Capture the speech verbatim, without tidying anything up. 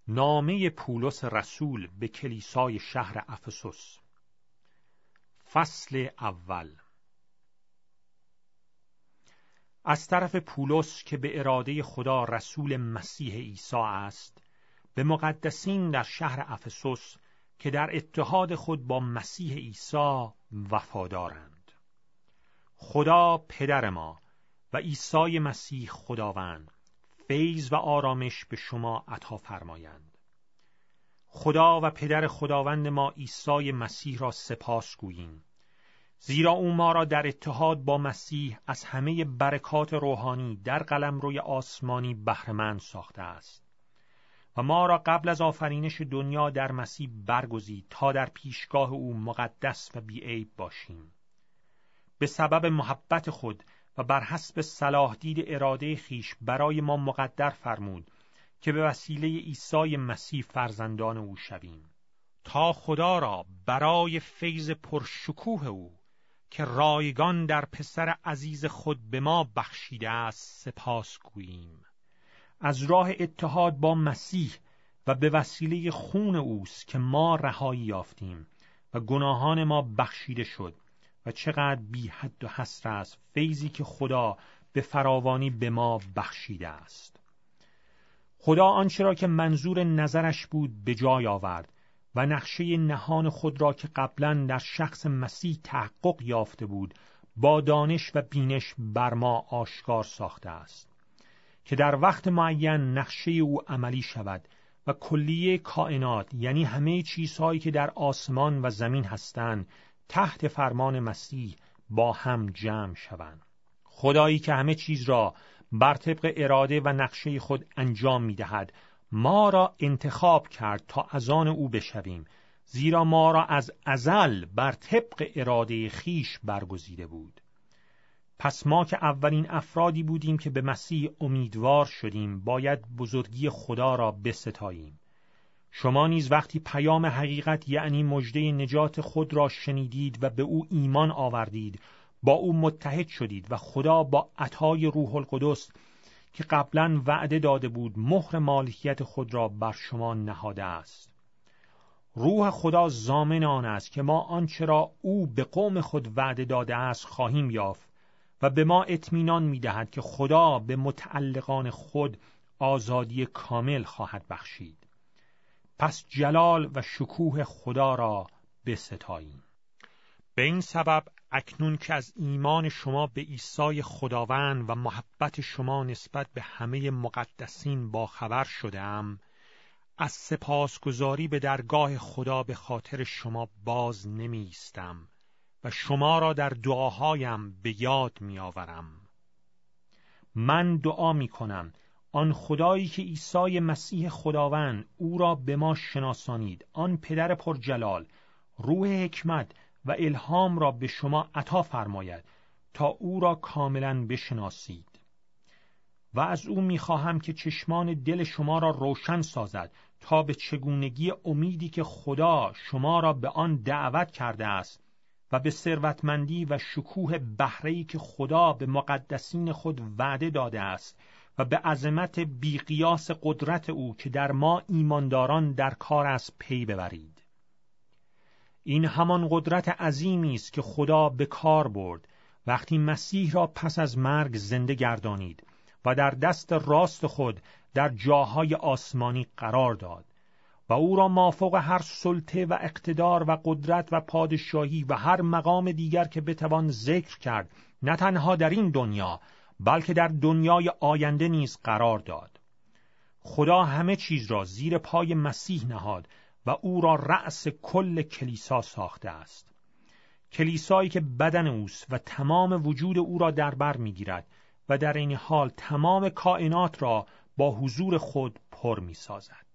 نامه پولس رسول به کلیسای شهر افسوس. فصل اول. از طرف پولس که به اراده خدا رسول مسیح عیسی است، به مقدسین در شهر افسوس که در اتحاد خود با مسیح عیسی وفادارند. خدا پدر ما و عیسی مسیح خداوند فیض و آرامش به شما عطا فرمایند. خدا و پدر خداوند ما عیسی مسیح را سپاس گوییم، زیرا او ما را در اتحاد با مسیح از همه برکات روحانی در قلمروی آسمانی بهره‌مند ساخته است و ما را قبل از آفرینش دنیا در مسیح برگزید تا در پیشگاه او مقدس و بی‌عیب باشیم. به سبب محبت خود و بر حسب صلاح دید اراده خیش برای ما مقدر فرمود که به وسیله عیسی مسیح فرزندان او شویم، تا خدا را برای فیض پرشکوه او که رایگان در پسر عزیز خود به ما بخشیده است سپاس گوییم. از راه اتحاد با مسیح و به وسیله خون اوست که ما رهایی یافتیم و گناهان ما بخشیده شد و چقدر بی حد و حصر است فیضی که خدا به فراوانی به ما بخشیده است. خدا آنچه را که منظور نظرش بود به جای آورد و نقشه نهان خود را که قبلا در شخص مسیح تحقق یافته بود با دانش و بینش بر ما آشکار ساخته است که در وقت معین نقشه او عملی شود و کلیه کائنات، یعنی همه چیزهایی که در آسمان و زمین هستند، تحت فرمان مسیح با هم جمع شوند. خدایی که همه چیز را بر طبق اراده و نقشه خود انجام می‌دهد، ما را انتخاب کرد تا از آن او بشویم، زیرا ما را از ازل بر طبق اراده خیش برگزیده بود. پس ما که اولین افرادی بودیم که به مسیح امیدوار شدیم، باید بزرگی خدا را بستاییم. شما نیز وقتی پیام حقیقت یعنی مژده نجات خود را شنیدید و به او ایمان آوردید، با او متحد شدید و خدا با عطای روح القدس که قبلا وعده داده بود مهر مالکیت خود را بر شما نهاده است. روح خدا ضامن آن است که ما آنچه را او به قوم خود وعده داده است خواهیم یافت و به ما اطمینان می‌دهد که خدا به متعلقان خود آزادی کامل خواهد بخشید. پس جلال و شکوه خدا را بستاییم. به این سبب اکنون که از ایمان شما به عیسی خداوند و محبت شما نسبت به همه مقدسین با خبر شدم، از سپاسگزاری به درگاه خدا به خاطر شما باز نمی ایستم و شما را در دعاهایم به یاد می آورم. من دعا می کنم آن خدایی که عیسی مسیح خداوند او را به ما شناسانید، آن پدر پرجلال، روح حکمت و الهام را به شما عطا فرماید تا او را کاملا بشناسید. و از او می‌خواهم که چشمان دل شما را روشن سازد تا به چگونگی امیدی که خدا شما را به آن دعوت کرده است و به ثروتمندی و شکوه بهره‌ای که خدا به مقدسین خود وعده داده است و به عظمت بی‌قیاس قدرت او که در ما ایمانداران در کار است پی ببرید. این همان قدرت عظیمی است که خدا به کار برد وقتی مسیح را پس از مرگ زنده گردانید و در دست راست خود در جاهای آسمانی قرار داد و او را مافوق هر سلطه و اقتدار و قدرت و پادشاهی و هر مقام دیگر که بتوان ذکر کرد، نه تنها در این دنیا بلکه در دنیای آینده نیز قرار داد. خدا همه چیز را زیر پای مسیح نهاد و او را رأس کل کلیسا ساخته است. کلیسایی که بدن اوست و تمام وجود او را در بر می‌گیرد و در این حال تمام کائنات را با حضور خود پر می‌سازد.